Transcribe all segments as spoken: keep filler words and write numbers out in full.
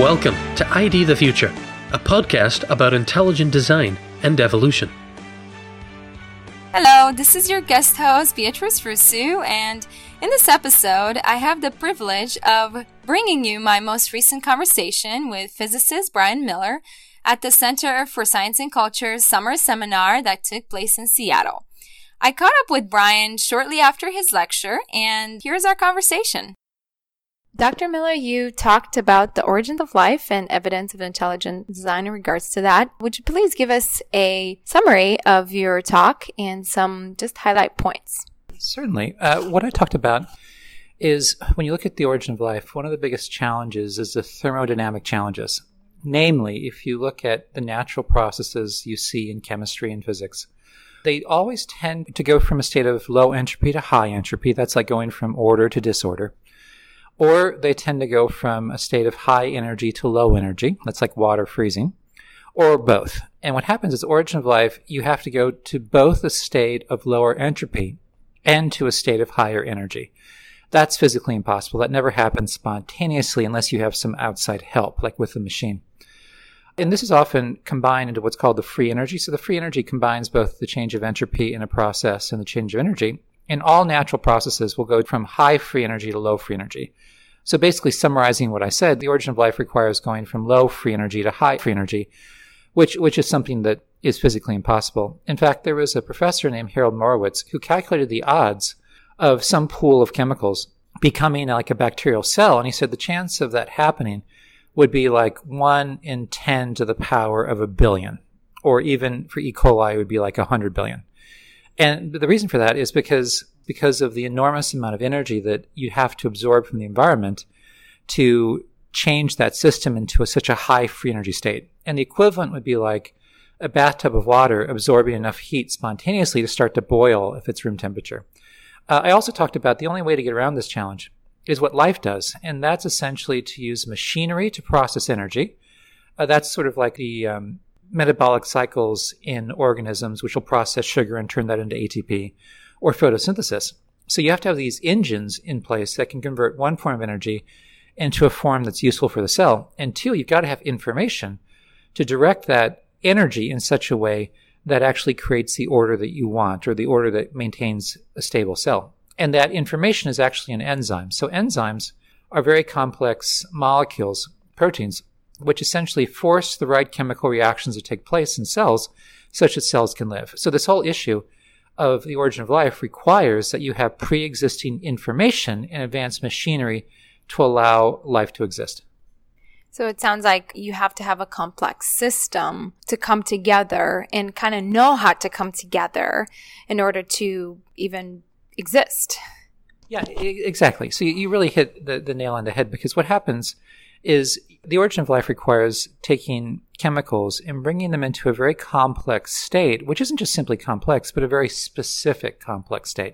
Welcome to I D the Future, a podcast about intelligent design and evolution. Hello, this is your guest host, Beatrice Rusu, and in this episode, I have the privilege of bringing you my most recent conversation with physicist Brian Miller at the Center for Science and Culture's summer seminar that took place in Seattle. I caught up with Brian shortly after his lecture, and here's our conversation. Doctor Miller, you talked about the origin of life and evidence of intelligent design in regards to that. Would you please give us a summary of your talk and some just highlight points? Certainly. Uh, what I talked about is when you look at the origin of life, one of the biggest challenges is the thermodynamic challenges. Namely, if you look at the natural processes you see in chemistry and physics, they always tend to go from a state of low entropy to high entropy. That's like going from order to disorder. Or they tend to go from a state of high energy to low energy. That's like water freezing. Or both. And what happens is the origin of life, you have to go to both a state of lower entropy and to a state of higher energy. That's physically impossible. That never happens spontaneously unless you have some outside help, like with the machine. And this is often combined into what's called the free energy. So the free energy combines both the change of entropy in a process and the change of energy. And all natural processes will go from high free energy to low free energy. So basically summarizing what I said, the origin of life requires going from low free energy to high free energy, which which is something that is physically impossible. In fact, there was a professor named Harold Morowitz who calculated the odds of some pool of chemicals becoming like a bacterial cell, and he said the chance of that happening would be like one in ten to the power of a billion, or even for E. coli, it would be like one hundred billion. And the reason for that is because because of the enormous amount of energy that you have to absorb from the environment to change that system into a, such a high free energy state. And the equivalent would be like a bathtub of water absorbing enough heat spontaneously to start to boil if it's room temperature. Uh, I also talked about the only way to get around this challenge is what life does, and that's essentially to use machinery to process energy. Uh, that's sort of like the um, metabolic cycles in organisms, which will process sugar and turn that into A T P, or photosynthesis. So you have to have these engines in place that can convert one form of energy into a form that's useful for the cell. And two, you've got to have information to direct that energy in such a way that actually creates the order that you want, or the order that maintains a stable cell. And that information is actually an enzyme. So enzymes are very complex molecules, proteins, which essentially force the right chemical reactions to take place in cells such that cells can live. So this whole issue of the origin of life requires that you have pre-existing information and advanced machinery to allow life to exist. So it sounds like you have to have a complex system to come together and kind of know how to come together in order to even exist. Yeah, exactly. So you really hit the, the nail on the head, because what happens is the origin of life requires taking chemicals and bringing them into a very complex state, which isn't just simply complex, but a very specific complex state.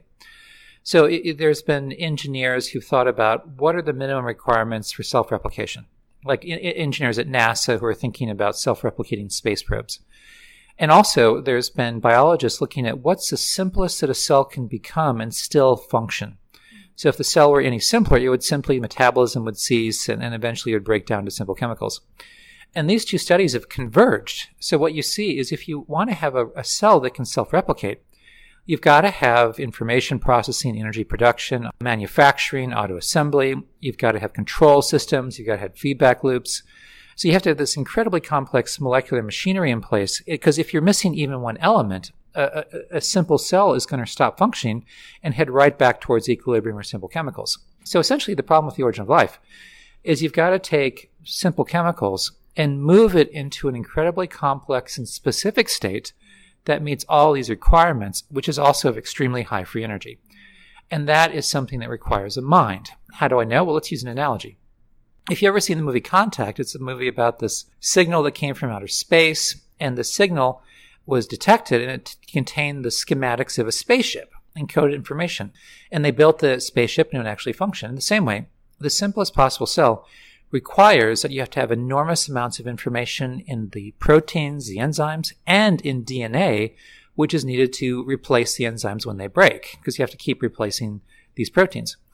So it, it, there's been engineers who've thought about what are the minimum requirements for self-replication, like in, in engineers at NASA who are thinking about self-replicating space probes. And also there's been biologists looking at what's the simplest that a cell can become and still function. So if the cell were any simpler, it would simply, metabolism would cease, and, and eventually it would break down to simple chemicals. And these two studies have converged. So what you see is if you want to have a, a cell that can self-replicate, you've got to have information processing, energy production, manufacturing, auto-assembly. You've got to have control systems. You've got to have feedback loops. So you have to have this incredibly complex molecular machinery in place, because if you're missing even one element, A, a, a simple cell is going to stop functioning and head right back towards equilibrium or simple chemicals. So essentially the problem with the origin of life is you've got to take simple chemicals and move it into an incredibly complex and specific state that meets all these requirements, which is also of extremely high free energy. And that is something that requires a mind. How do I know? Well, let's use an analogy. If you ever seen the movie Contact, it's a movie about this signal that came from outer space, and the signal was detected, and it contained the schematics of a spaceship, encoded information. And they built the spaceship, and it would actually function. In the same way, the simplest possible cell requires that you have to have enormous amounts of information in the proteins, the enzymes, and in D N A, which is needed to replace the enzymes when they break, because you have to keep replacing these proteins.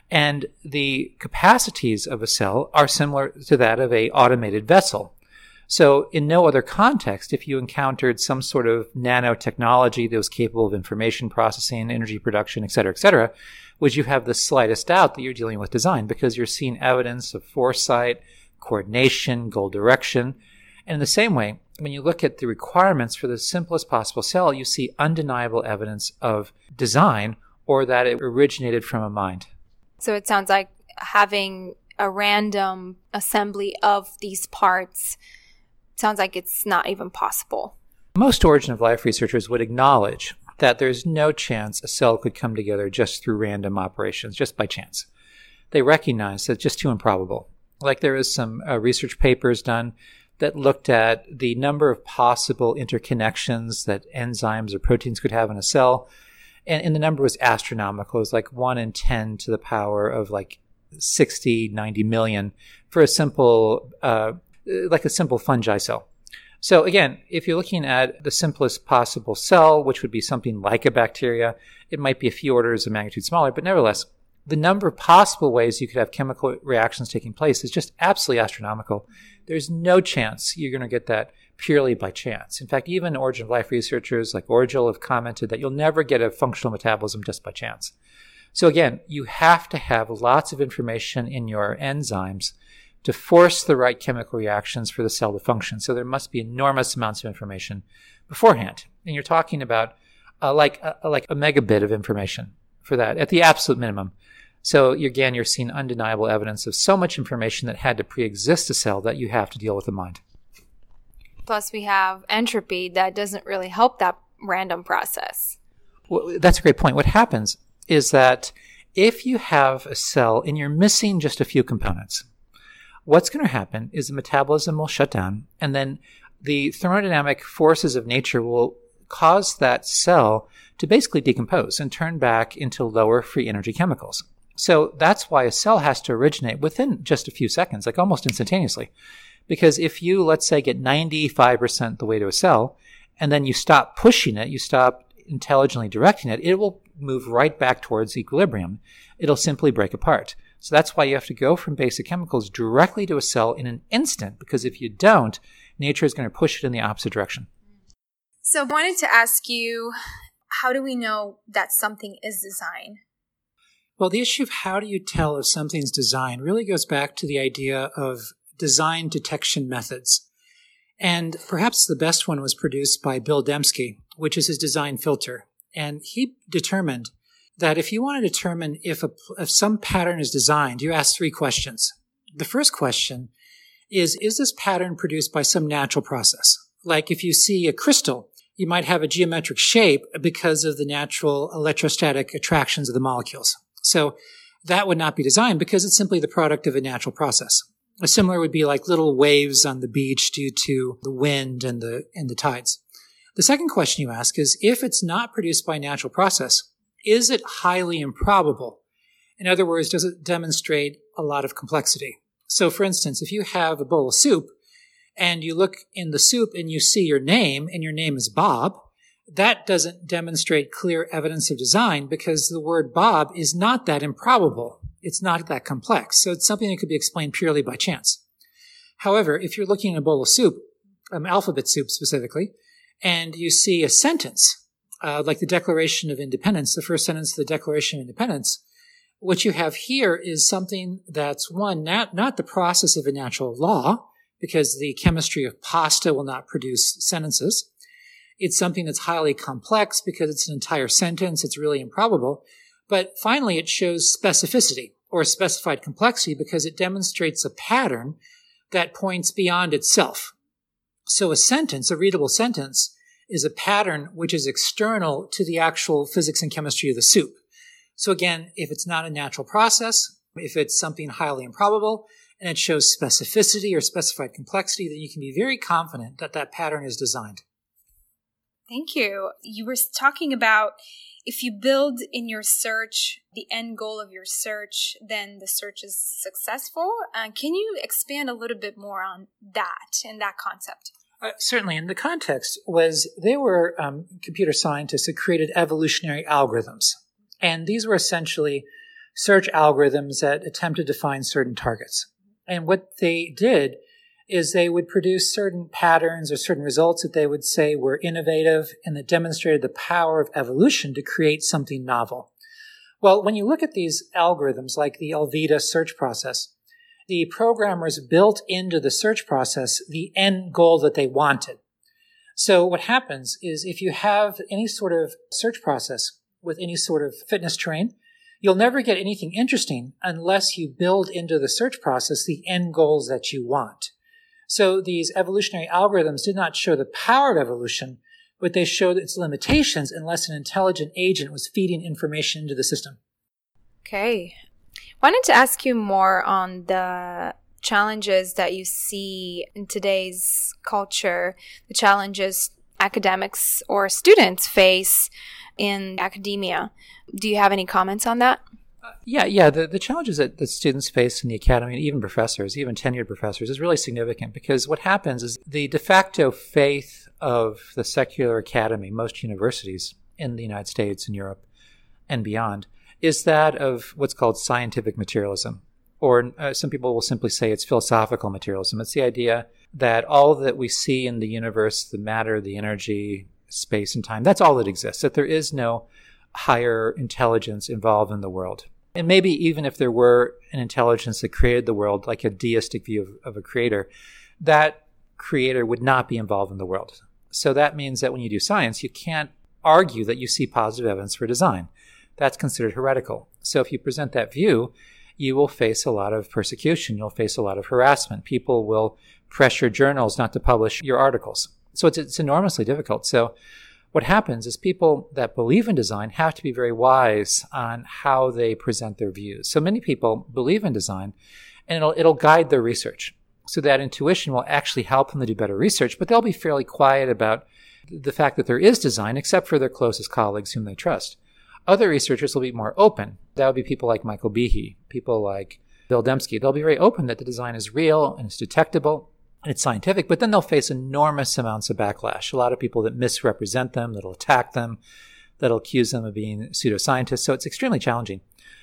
And the capacities of a cell are similar to that of an automated vessel. So in no other context, if you encountered some sort of nanotechnology that was capable of information processing, energy production, et cetera, et cetera, would you have the slightest doubt that you're dealing with design, because you're seeing evidence of foresight, coordination, goal direction. And in the same way, when you look at the requirements for the simplest possible cell, you see undeniable evidence of design, or that it originated from a mind. So it sounds like having a random assembly of these parts sounds like it's not even possible. Most origin of life researchers would acknowledge that there's no chance a cell could come together just through random operations, just by chance. They recognize that it's just too improbable. Like there is some uh, research papers done that looked at the number of possible interconnections that enzymes or proteins could have in a cell, and, and the number was astronomical. It was like one in ten to the power of like sixty, ninety million for a simple uh, like a simple fungi cell. So again, if you're looking at the simplest possible cell, which would be something like a bacteria, it might be a few orders of magnitude smaller, but nevertheless, the number of possible ways you could have chemical reactions taking place is just absolutely astronomical. There's no chance you're going to get that purely by chance. In fact, even origin of life researchers like Orgel have commented that you'll never get a functional metabolism just by chance. So again, you have to have lots of information in your enzymes to force the right chemical reactions for the cell to function. So there must be enormous amounts of information beforehand. And you're talking about uh, like, uh, like a megabit of information for that at the absolute minimum. So again, you're seeing undeniable evidence of so much information that had to pre-exist a cell that you have to deal with the mind. Plus we have entropy that doesn't really help that random process. Well, that's a great point. What happens is that if you have a cell and you're missing just a few components, what's going to happen is the metabolism will shut down, and then the thermodynamic forces of nature will cause that cell to basically decompose and turn back into lower free energy chemicals. So that's why a cell has to originate within just a few seconds, like almost instantaneously. Because if you, let's say, get ninety-five percent the way to a cell, and then you stop pushing it, you stop intelligently directing it, it will move right back towards equilibrium. It'll simply break apart. So that's why you have to go from basic chemicals directly to a cell in an instant, because if you don't, nature is going to push it in the opposite direction. So I wanted to ask you, how do we know that something is design? Well, the issue of how do you tell if something's design really goes back to the idea of design detection methods. And perhaps the best one was produced by Bill Dembski, which is his design filter. And he determined that if you want to determine if, a, if some pattern is designed, you ask three questions. The first question is, is this pattern produced by some natural process? Like if you see a crystal, you might have a geometric shape because of the natural electrostatic attractions of the molecules. So that would not be designed because it's simply the product of a natural process. A similar would be like little waves on the beach due to the wind and the, and the tides. The second question you ask is, if it's not produced by a natural process, is it highly improbable? In other words, does it demonstrate a lot of complexity? So for instance, if you have a bowl of soup and you look in the soup and you see your name and your name is Bob, that doesn't demonstrate clear evidence of design because the word Bob is not that improbable. It's not that complex. So it's something that could be explained purely by chance. However, if you're looking at a bowl of soup, um, alphabet soup specifically, and you see a sentence, uh, like the Declaration of Independence, the first sentence of the Declaration of Independence, what you have here is something that's, one, not, not the process of a natural law, because the chemistry of pasta will not produce sentences. It's something that's highly complex because it's an entire sentence. It's really improbable. But finally, it shows specificity or specified complexity because it demonstrates a pattern that points beyond itself. So a sentence, a readable sentence, is a pattern which is external to the actual physics and chemistry of the soup. So again, if it's not a natural process, if it's something highly improbable, and it shows specificity or specified complexity, then you can be very confident that that pattern is designed. Thank you. You were talking about if you build in your search the end goal of your search, then the search is successful. Uh, can you expand a little bit more on that and that concept? Uh, certainly. And the context was they were um, computer scientists that created evolutionary algorithms. And these were essentially search algorithms that attempted to find certain targets. And what they did is they would produce certain patterns or certain results that they would say were innovative and that demonstrated the power of evolution to create something novel. Well, when you look at these algorithms like the Alvida search process, the programmers built into the search process the end goal that they wanted. So what happens is if you have any sort of search process with any sort of fitness terrain, you'll never get anything interesting unless you build into the search process the end goals that you want. So these evolutionary algorithms did not show the power of evolution, but they showed its limitations unless an intelligent agent was feeding information into the system. Okay. Wanted to ask you more on the challenges that you see in today's culture, the challenges academics or students face in academia. Do you have any comments on that? Uh, yeah, yeah. The, the challenges that, that students face in the academy, and even professors, even tenured professors, is really significant because what happens is the de facto faith of the secular academy, most universities in the United States and Europe and beyond, is that of what's called scientific materialism. Or uh, some people will simply say it's philosophical materialism. It's the idea that all that we see in the universe, the matter, the energy, space and time, that's all that exists, that there is no higher intelligence involved in the world. And maybe even if there were an intelligence that created the world, like a deistic view of, of a creator, that creator would not be involved in the world. So that means that when you do science, you can't argue that you see positive evidence for design. That's considered heretical. So if you present that view, you will face a lot of persecution. You'll face a lot of harassment. People will pressure journals not to publish your articles. So it's, it's enormously difficult. So what happens is people that believe in design have to be very wise on how they present their views. So many people believe in design, and it'll, it'll guide their research. So that intuition will actually help them to do better research, but they'll be fairly quiet about the fact that there is design, except for their closest colleagues whom they trust. Other researchers will be more open. That would be people like Michael Behe, people like Bill Dembski. They'll be very open that the design is real and it's detectable and it's scientific, but then they'll face enormous amounts of backlash. A lot of people that misrepresent them, that'll attack them, that'll accuse them of being pseudoscientists. So it's extremely challenging.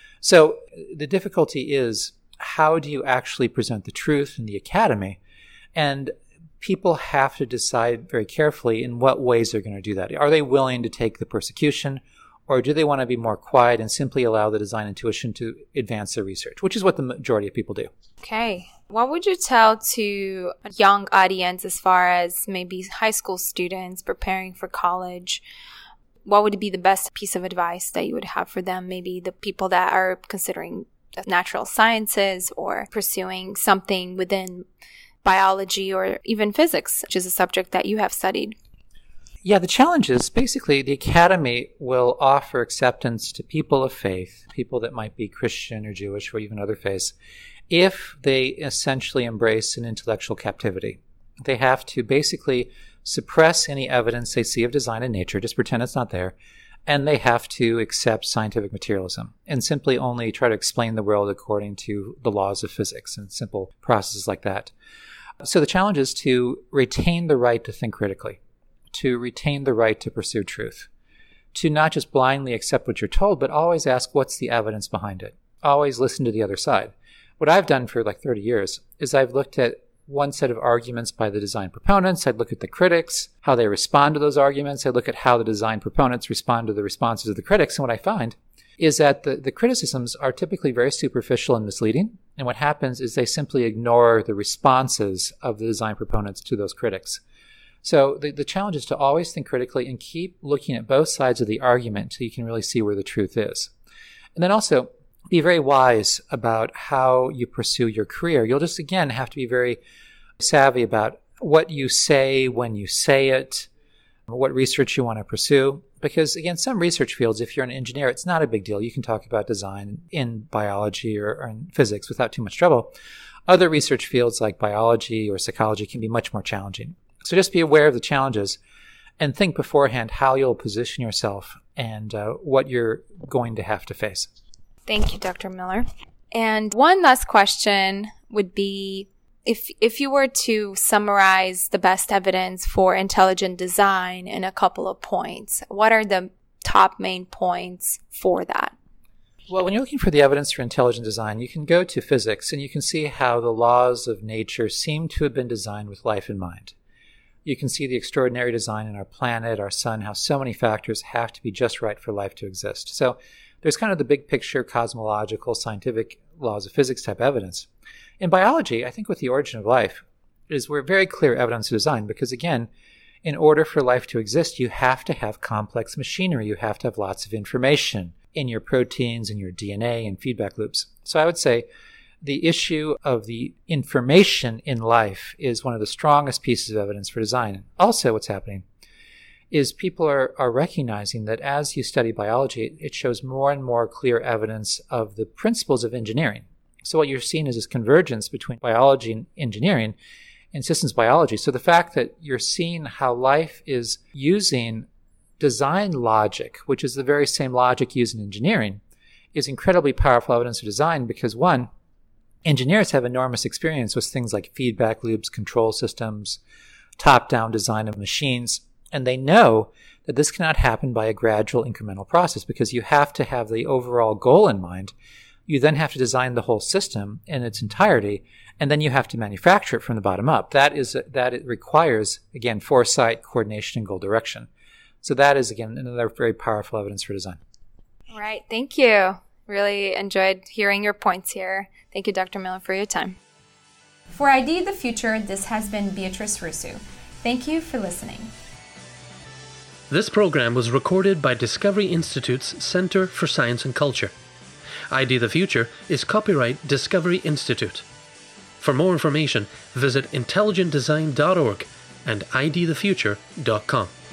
So the difficulty is, how do you actually present the truth in the academy? And people have to decide very carefully in what ways they're going to do that. Are they willing to take the persecution, or do they want to be more quiet and simply allow the design intuition to advance their research, which is what the majority of people do. Okay. What would you tell to a young audience as far as maybe high school students preparing for college? What would be the best piece of advice that you would have for them? Maybe the people that are considering natural sciences or pursuing something within biology or even physics, which is a subject that you have studied. Yeah, the challenge is basically the academy will offer acceptance to people of faith, people that might be Christian or Jewish or even other faiths, if they essentially embrace an intellectual captivity. They have to basically suppress any evidence they see of design in nature, just pretend it's not there, and they have to accept scientific materialism and simply only try to explain the world according to the laws of physics and simple processes like that. So the challenge is to retain the right to think critically, to retain the right to pursue truth, to not just blindly accept what you're told, but always ask what's the evidence behind it. Always listen to the other side. What I've done for like thirty years is I've looked at one set of arguments by the design proponents. I'd look at the critics, how they respond to those arguments. I'd look at how the design proponents respond to the responses of the critics. And what I find is that the, the criticisms are typically very superficial and misleading. And what happens is they simply ignore the responses of the design proponents to those critics. So the, the challenge is to always think critically and keep looking at both sides of the argument until you can really see where the truth is. And then also be very wise about how you pursue your career. You'll just, again, have to be very savvy about what you say when you say it, what research you want to pursue. Because, again, some research fields, if you're an engineer, it's not a big deal. You can talk about design in biology or, or in physics without too much trouble. Other research fields like biology or psychology can be much more challenging. So just be aware of the challenges and think beforehand how you'll position yourself and uh, what you're going to have to face. Thank you, Doctor Miller. And one last question would be, if if you were to summarize the best evidence for intelligent design in a couple of points, what are the top main points for that? Well, when you're looking for the evidence for intelligent design, you can go to physics and you can see how the laws of nature seem to have been designed with life in mind. You can see the extraordinary design in our planet, our sun, how so many factors have to be just right for life to exist. So there's kind of the big picture, cosmological, scientific laws of physics type evidence. In biology, I think with the origin of life, is we're very clear evidence of design because, again, in order for life to exist, you have to have complex machinery. You have to have lots of information in your proteins, in your D N A, and feedback loops. So I would say the issue of the information in life is one of the strongest pieces of evidence for design. Also, what's happening is people are, are recognizing that as you study biology, it shows more and more clear evidence of the principles of engineering. So what you're seeing is this convergence between biology and engineering and systems biology. So the fact that you're seeing how life is using design logic, which is the very same logic used in engineering, is incredibly powerful evidence of design because, one, engineers have enormous experience with things like feedback loops, control systems, top-down design of machines, and they know that this cannot happen by a gradual incremental process because you have to have the overall goal in mind. You then have to design the whole system in its entirety, and then you have to manufacture it from the bottom up. That is that it requires, again, foresight, coordination, and goal direction. So that is, again, another very powerful evidence for design. All right. Thank you. Really enjoyed hearing your points here. Thank you, Doctor Miller, for your time. For I D the Future, this has been Beatrice Russo. Thank you for listening. This program was recorded by Discovery Institute's Center for Science and Culture. I D the Future is copyright Discovery Institute. For more information, visit intelligent design dot org and I D the future dot com.